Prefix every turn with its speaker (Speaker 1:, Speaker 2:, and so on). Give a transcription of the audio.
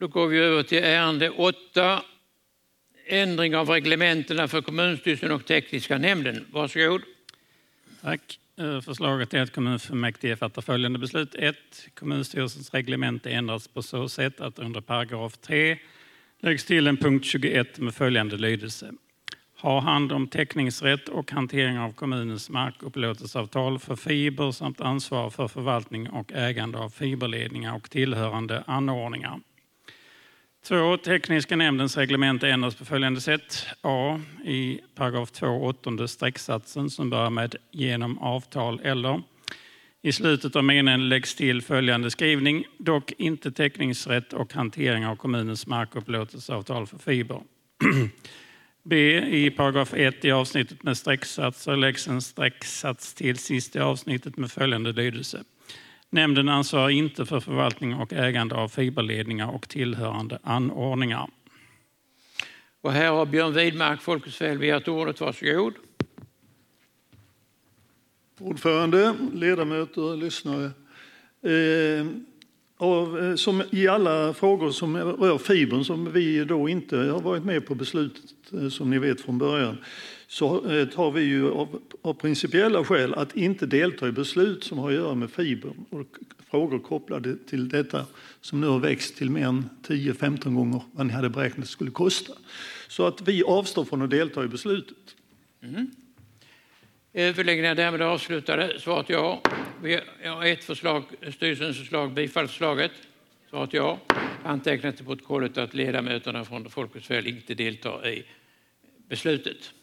Speaker 1: Då går vi över till ärende 8. Ändring av reglementena för kommunstyrelsen och tekniska nämnden. Varsågod.
Speaker 2: Tack. Förslaget är att kommunfullmäktige fattar följande beslut. 1. Kommunstyrelsens reglemente ändras på så sätt att under paragraf 3 läggs till en punkt 21 med följande lydelse. Ha hand om täckningsrätt och hantering av kommunens markupplåtelseavtal för fiber samt ansvar för förvaltning och ägande av fiberledningar och tillhörande anordningar. 2. Tekniska nämndens reglemente ändras på följande sätt. A. I paragraf 2, 8:e strecksatsen som börjar med genom avtal eller. I slutet av meningen läggs till följande skrivning. Dock inte täckningsrätt och hantering av kommunens markupplåtelseavtal för fiber. B. I paragraf 1 i avsnittet med strecksatser läggs en strecksats till sist i avsnittet med följande lydelse. Nämnden ansvarar inte för förvaltning och ägande av fiberledningar och tillhörande anordningar.
Speaker 1: Och här har Björn Widmark, Folkets Väl, begärt ordet. Varsågod.
Speaker 3: Ordförande, ledamöter, lyssnare. Som i alla frågor som rör fibern som vi då inte har varit med på beslutet, som ni vet från början, så tar vi ju av principiella skäl att inte delta i beslut som har att göra med fibern och frågor kopplade till detta som nu har växt till mer än 10-15 gånger vad ni hade beräknat det skulle kosta. Så att vi avstår från att delta i beslutet.
Speaker 1: Överläggningar därmed avslutade. Svaret ja. Vi har ett förslag, styrelsens förslag, bifallsförslaget. Svaret ja. Antecknat i protokollet att ledamöterna från Folkets Väl inte deltar i beslutet.